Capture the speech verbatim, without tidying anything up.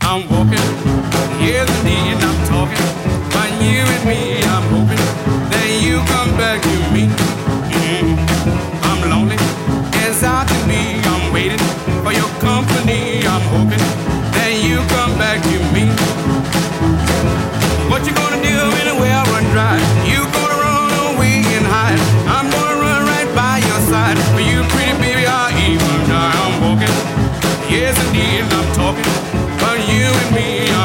I'm walking. Yes, indeed, I'm talking. But you and me, I'm hoping that you come back to me. Mm. I'm lonely, as I can be. I'm waiting for your company. I'm hoping that you come back to me. What you gonna do when the well run dry? You gonna run away and hide? I'm gonna run right by your side. For you, pretty baby, I even die. I'm walking. Yes, indeed, I'm talking. But you and me.